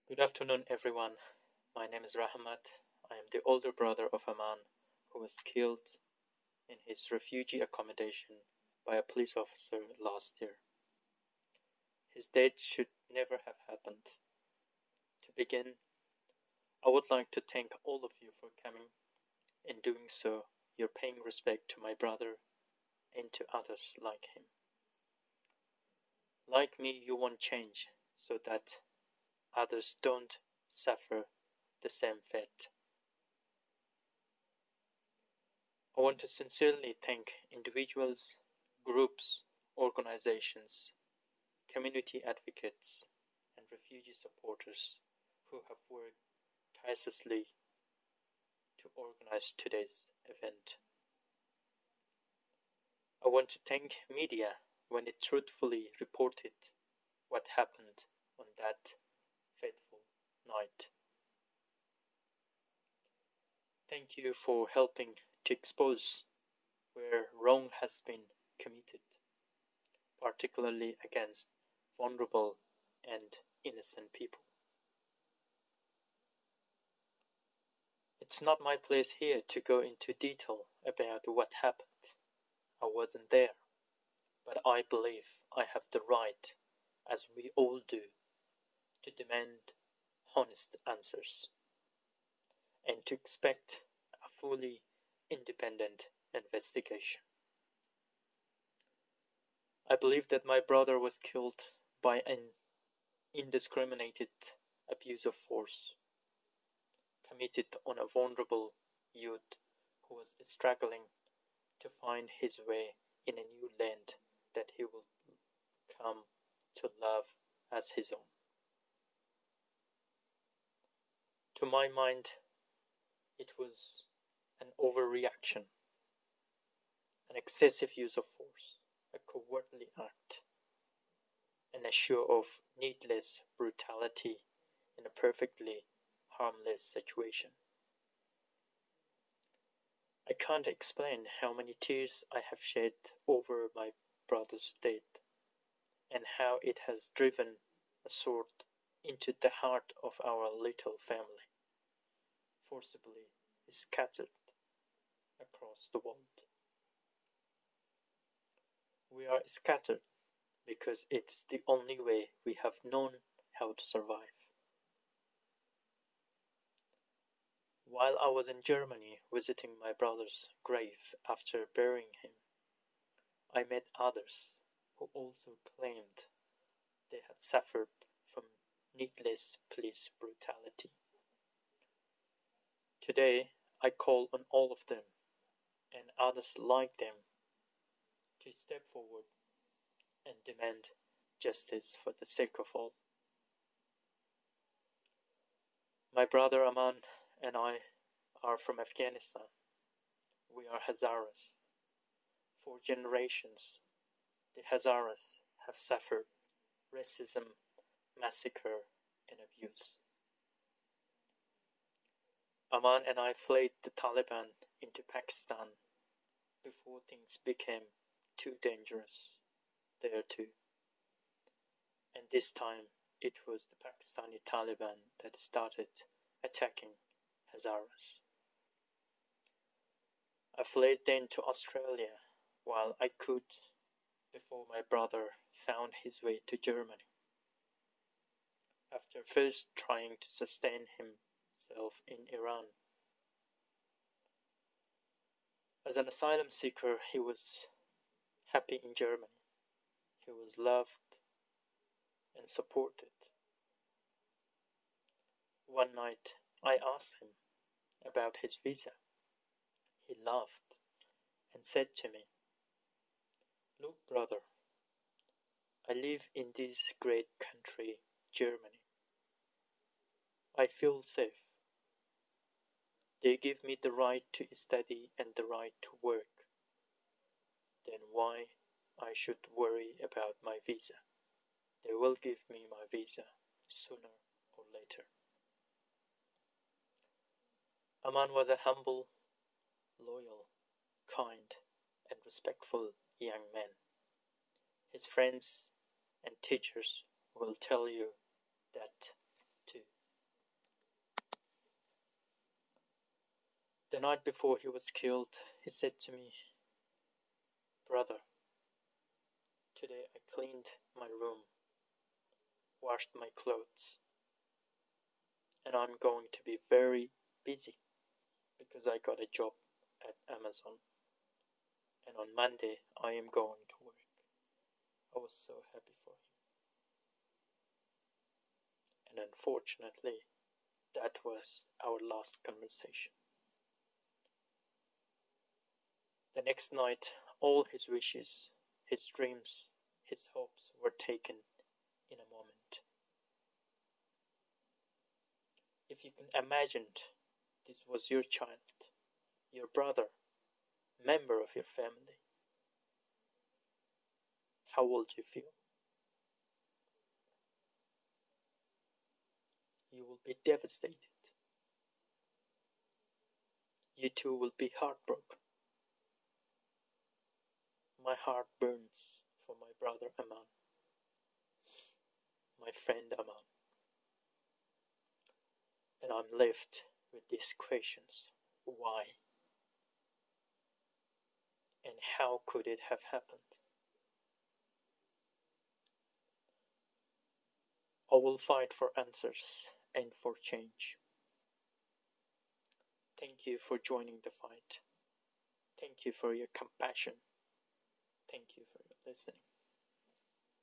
Good afternoon, everyone. My name is Rahmat. I am the older brother of a man who was killed in his refugee accommodation by a police officer last year. His death should never have happened. To begin, I would like to thank all of you for coming. In doing so, you're paying respect to my brother and to others like him. Like me, you want change so that others don't suffer the same fate. I want to sincerely thank individuals, groups, organizations, community advocates, and refugee supporters who have worked tirelessly to organize today's event. I want to thank media when it truthfully reported what happened on that fateful night. Thank you for helping to expose where wrong has been committed, particularly against vulnerable and innocent people. It's not my place here to go into detail about what happened. I wasn't there, but I believe I have the right, as we all do, to demand honest answers and to expect a fully independent investigation. I believe that my brother was killed by an indiscriminated abuse of force committed on a vulnerable youth who was struggling to find his way in a new land that he will come to love as his own. To my mind, it was an overreaction, an excessive use of force, a cowardly act, and a show of needless brutality in a perfectly harmless situation. I can't explain how many tears I have shed over my brother's death, and how it has driven a sword into the heart of our little family, forcibly scattered across the world. We are scattered because it's the only way we have known how to survive. While I was in Germany visiting my brother's grave after burying him, I met others who also claimed they had suffered from needless police brutality. Today, I call on all of them and others like them to step forward and demand justice for the sake of all. My brother Aman and I are from Afghanistan. We are Hazaras. For generations, the Hazaras have suffered racism, massacre, and abuse. Aman and I fled the Taliban into Pakistan before things became too dangerous there too. And this time it was the Pakistani Taliban that started attacking Hazaras. I fled then to Australia while I could before my brother found his way to Germany. After first trying to sustain himself in Iran. As an asylum seeker, he was happy in Germany. He was loved and supported. One night, I asked him about his visa. He laughed and said to me, "Look, brother, I live in this great country, Germany. I feel safe. They give me the right to study and the right to work. Then why I should worry about my visa? They will give me my visa sooner or later." Aman was a humble, loyal, kind, and respectful young man. His friends and teachers will tell you that too. The night before he was killed, he said to me, "Brother, today I cleaned my room, washed my clothes, and I'm going to be very busy because I got a job at Amazon, and on Monday I am going to work." I was so happy for him. And unfortunately, that was our last conversation. The next night, all his wishes, his dreams, his hopes were taken in a moment. If you can imagine, this was your child, your brother, member of your family, how would you feel? You will be devastated. You too will be heartbroken. My heart burns for my brother Aman, my friend Aman, and I'm left with these questions. Why? And how could it have happened? I will fight for answers and for change. Thank you for joining the fight. Thank you for your compassion. Thank you for your listening.